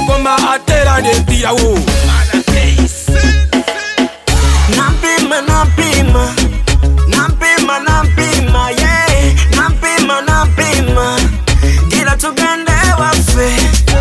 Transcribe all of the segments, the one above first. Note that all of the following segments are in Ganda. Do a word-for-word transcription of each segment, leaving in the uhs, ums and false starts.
koma atera nepirawo Nampima, nampima, nampima, nampima, yeah. Nampima, nampima, gila tugende wafe.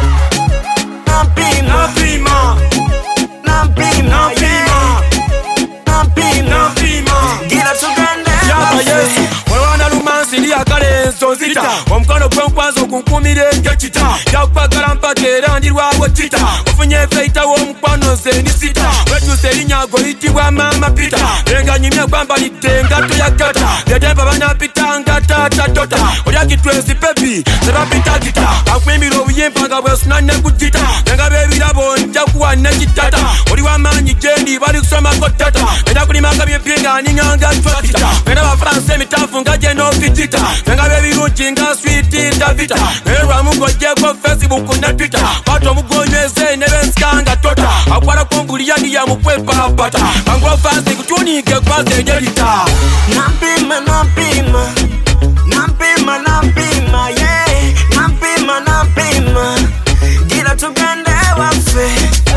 Nampima, nampima, nampima, yeah. Nampima, nampima, gila tugende wafe. Mwana lumansi ndi akalenzo zita omukono gwenkwazo kunkumire ngekita yakwagala mpakera ndirwawo kita ofunye feita w'omukwano nze ndi sita wetuuse erinyago yitibwa mama pita lenga nyimye gwambalidde engato ya kata yedemba banapita nga tata tota olya kitwezi pepi sebapitagita akwimira obuyimpa nga bwesuna ne kugita nenga bebirabo nja kuwa ne kitata oli w'amaanyi gyendi bali kusomako tata enda kulimanga byempinga aninganga twakita era bafaransa emitafu nga geno kitita nenga bebirungi nga switi davita erwa mugojeko Facebook na Twitter bato mugonyweze nebensikanga tota akwala kombuliyani ya mukwepa bata angwa fasi kutunike kwaze nyelita Nampima, nampima, nampima, nampima, yeah. Nampima, nampima, gila tugende wafe.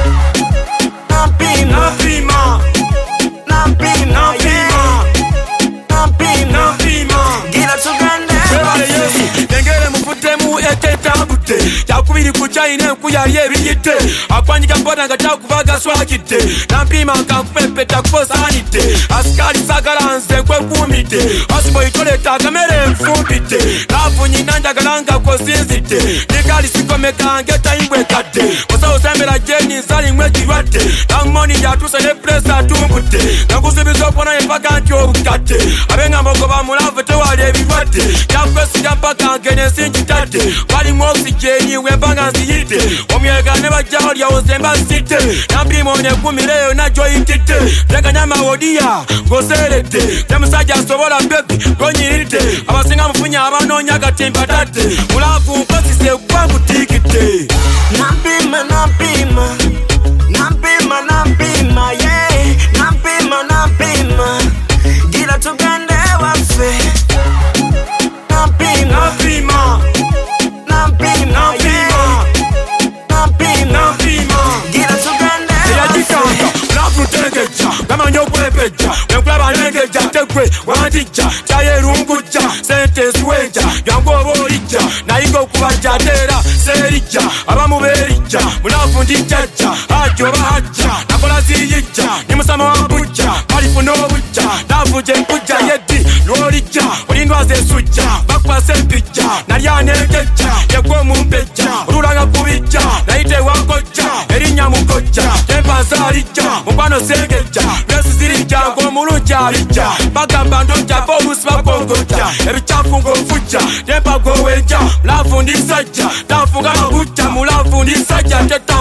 Nampima, nampima, nampima, yeah. Nampima, nampima, gila tugende wafe. Nengere mufutemu etetambute yakubiri kuchaine nkuyali ebiyite akwanyika mbona nga takuvaga swakite nampima nkampepeta kuposanite asikali sagala nze nkwekuumite asiboyitoleta akamere nfumbite lafunyina njagala nga kosinzite nikali sikomekange tayimbwe kadde osawosembera jeni nsalimwe kirwadde namoni yatuse ne presa atumbute nakusubiza okubona empaka nti obukadde abenga mogoba mulavu tewali ebirwadde yakwesiga mpaka ngene sinjitadde balimu oxygeni wembanga nziyite omuyega ne bajjaho lyawozemba site nampima onekumireyo najoyitite teganya mawodiya ngoserete temusajja asobola bebi gonyirite abasinga mufunya abanoonya gatimba tate mulavu nkozise gwangutikite Nampima, nampima, nampima, nampima, yeah. Nampima, nampima, gila tugende wafe. Nampima, nampima, nampima, yeah. Nampima, nampima, gila tugende eyajikanga wafe. mulavu ntengeja gamanya okwepeja wenkulaba nengeja tegwe wandijja kyayerungujja sente ziweja yangu oba olijja nayiga okubajja ateera seerijja abamu beerijja mulavu ndijjajja hajja oba hajja nakola ziyijja nimusama wa bujja balifuna obujja laavu gye nkujja yeddi lw'olijja olindwaza esujja bakwasa empijja nalya negejja yegwe omumpejja olulanga kubijja nayite wakojja erinnya mukojja tempansa alijja mukwano sengejja lwesizirijja ng'omulungi alijja bagamba ndojjava oluusi bakongojja ebikyafu ng'ofujja tempa g'owenja mulavu ndi sajja tanfunga mabujja mulavu ndi sajja teta